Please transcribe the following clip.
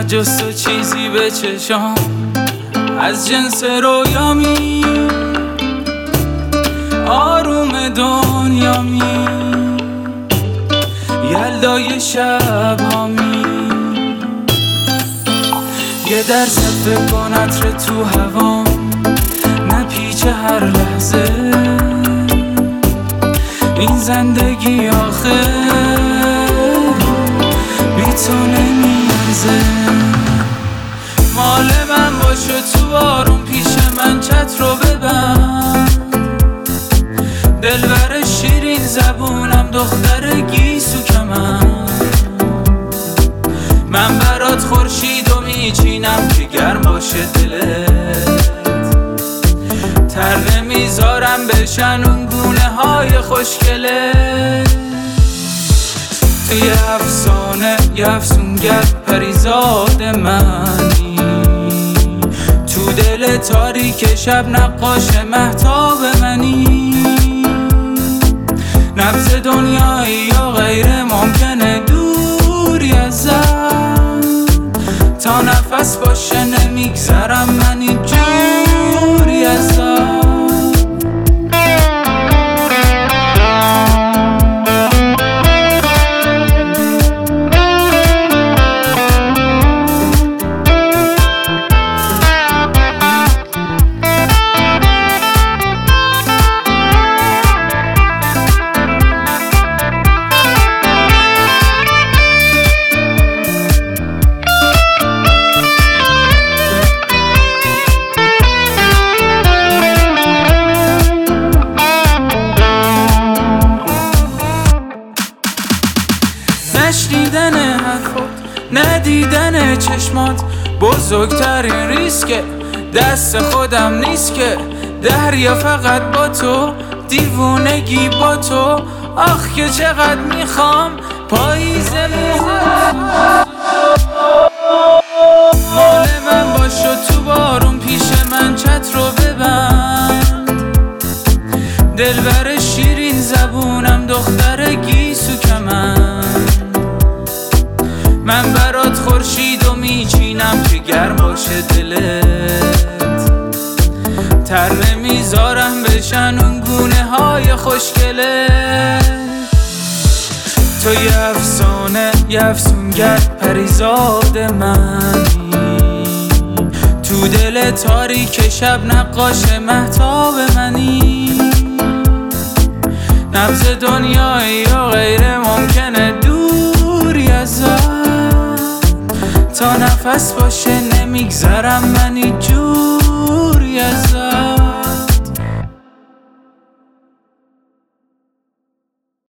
جز تو چیزی به چشام از جنس رویامی، آروم دنیامی، یلدای شب هامی. یه درس فکر کن عطر تو هوام نپیچه هر لحظه، این زندگی آخه بی تو نمیارزه. مال من باشه تو بارون پیش من چتر رو ببند، دلبر شیرین زبونم دختر گیسو من برات خورشید و میچینم که گرم باشه دلت، تر نمیذارم بشن اون گونه های خوشگلت. توی افسانه یه افسونگر پریزاد منی، تو دل تاریک شب نقاش مهتاب منی. نبض دنیایی یا غیر ممکنه دوری ازم، تا نفس باشه نمیگذرم من این جوری ازم. نشنیدن حرفات، ندیدن چشمات بزرگترین ریسکه، دست خودم نیست که دریا فقط با تو، دیوونگی با تو. آخ که چقدر میخوام پاییز مال من باشو تو بارون پیش من چتر رو ببند، دلبر شیرین زبونم دختر گیسو من برات خورشید و میچینم که گرم باشه دلت، تر نمیذارم بشن اون گونه های خوشگلت. تو یه افسانه یه افسونگر پریزاد منی، تو دل تاریک شب نقاش مهتاب منی. نبض دنیایی یا غیر ممکنه دوری ازم، تا نفس باشه نمیگذرم من